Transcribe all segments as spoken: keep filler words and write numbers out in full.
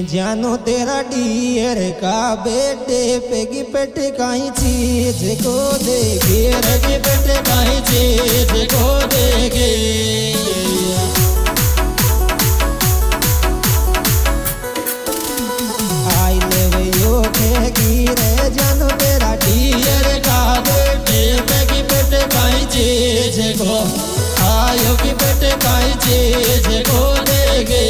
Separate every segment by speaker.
Speaker 1: जानो तेरा डियर का बेटे पेगी पेटे काई चीज को देखे
Speaker 2: पेगी पेटे काई चीज को देखे
Speaker 1: आई ले यो खेगी रे जानो तेरा
Speaker 2: डियर का बेटे पेगी पेटे काई चीज को आयो की पेटे काई चीज को देखे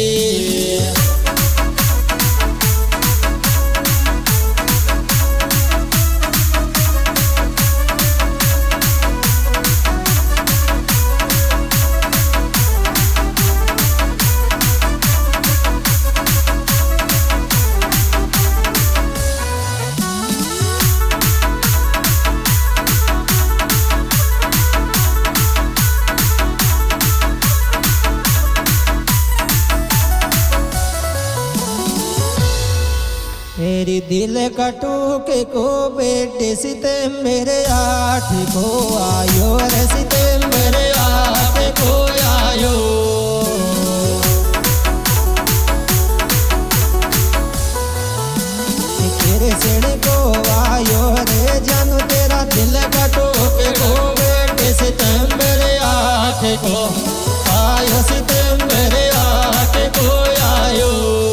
Speaker 1: मेरी दिल का टूके को बेटे सीते मेरे आठ को आयो रे सीते
Speaker 2: मेरे आठ को आयो
Speaker 1: तेरे सेड़ को आयो रे जानू तेरा दिल का टूके
Speaker 2: को बेटे सीते मेरे आठ को आयो सीते मेरे आठ को आयो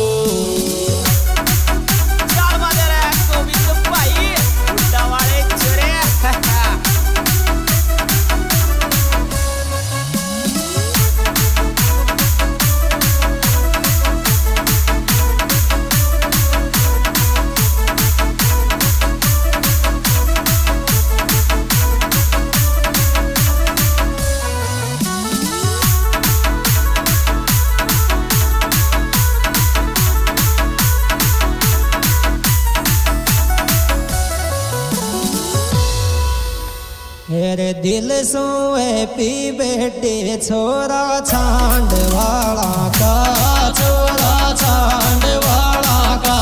Speaker 1: मेरे दिल सोए पी बेटे छोरा छांड वाला का
Speaker 2: छोरा छांड वाला का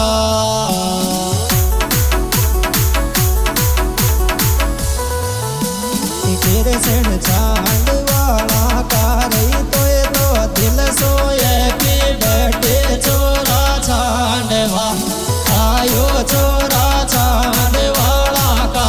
Speaker 1: तेरे सेण छांड वाला का रही तो ये तो दिल सोए
Speaker 2: पी बेटे छोरा छांड वाला आयो छोरा छांड वाला का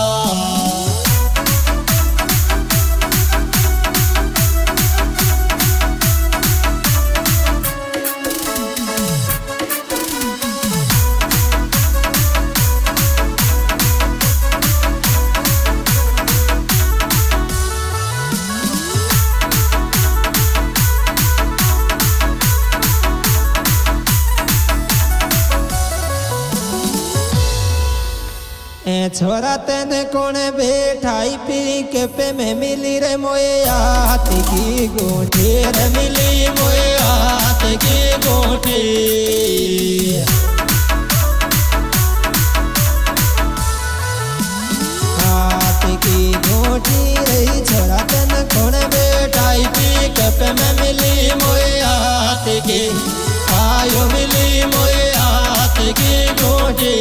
Speaker 1: छोरा तेने कोने बैठाई पी के पे में मिली रे मोए हाथ की गोटी
Speaker 2: रे मिली मोए हाथ की गोटी
Speaker 1: हाथ की गोटी रही छोरा तेने कोने बैठाई
Speaker 2: पी के पे में मिली मोए हाथ की आयो मिली मोए हाथ की गोटी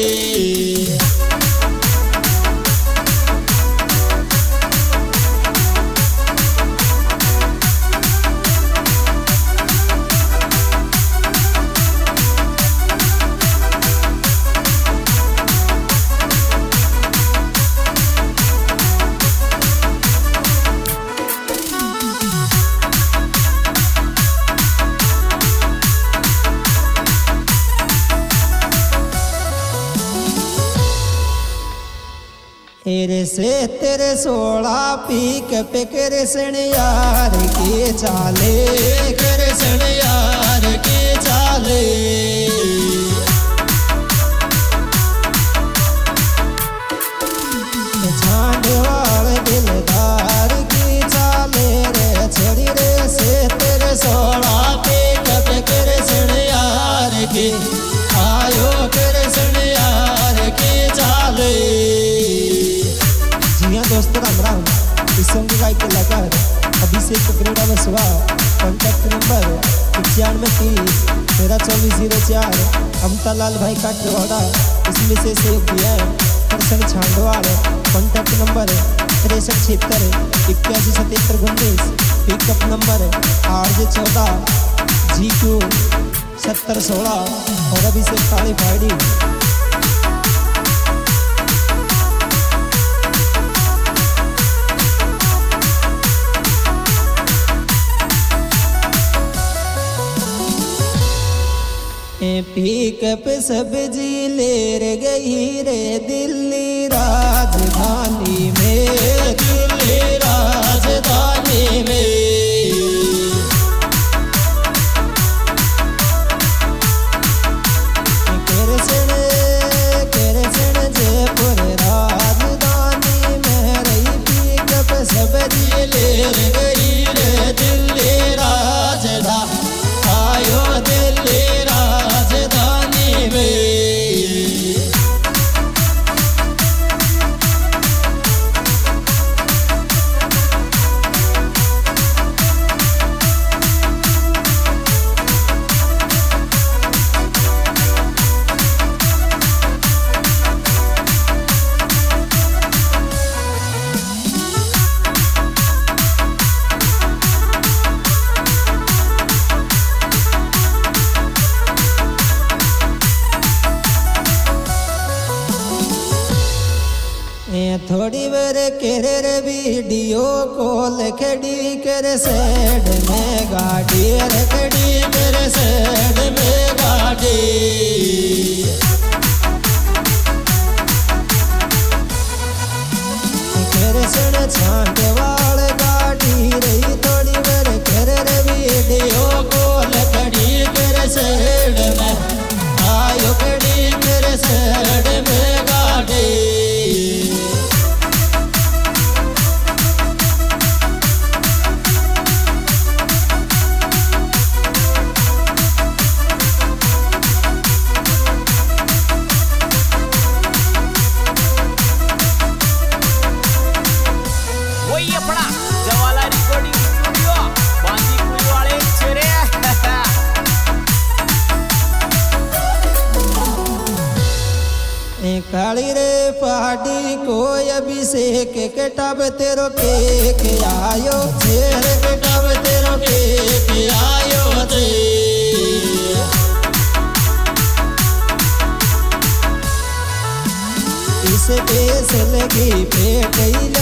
Speaker 1: तेरे से तेरे सोला पी के पे करे सण यार के चाले
Speaker 2: करे सण यार के चाले
Speaker 1: छांड वाले दिलदार की चाले रे छड़ी रे से तेरे
Speaker 2: सोला पी के पे करे सण यार के आयो करे सण यार के चाले
Speaker 1: दोस्तों राम राम इस सॉन्ग के गायक कलाकार अभिषेक प्रेरणा बसवा कॉन्टैक्ट नंबर इक्यानवे तीस तेरह चौबीस जीरो चार अमता लाल भाई काटवाड़ा इसमें से सहयोग दिया है दर्शन छांडवाल कॉन्टैक्ट नंबर तिरसठ छिहत्तर इक्यासी सतहत्तर उन्नीस पिकअप नंबर आठ जे चौदह जी क्यू सत्तर सोलह और अभी से काली फाड़ी। पिकअप सब्जी ले गई रे दिल्ली राजधानी में,
Speaker 2: दिल्ली राजधानी में।
Speaker 1: कृष्ण कृष्ण जयपुर राजधानी में रही पिकअप सब्जी
Speaker 2: ले गई रे दिल्ली राजधानी, आयो दिल्ली राजधानी में।
Speaker 1: थोड़ी बार केर वीडियो कॉल खड़ी कर साइड में गाड़ी,
Speaker 2: खड़ी कर साइड में गाड़ी।
Speaker 1: कृष्ण छांट वाल गाड़ी रही थोड़ी बार केर वीडियो
Speaker 2: कॉल खड़ी कर साइड में, आयो खड़ी कर साइड में गाड़ी।
Speaker 1: काली रे पहाड़ी को अभिषेक के टब तेरो के के आयो,
Speaker 2: शेर के टब तेरो के के आयो थे।
Speaker 1: इस देश लगी पेट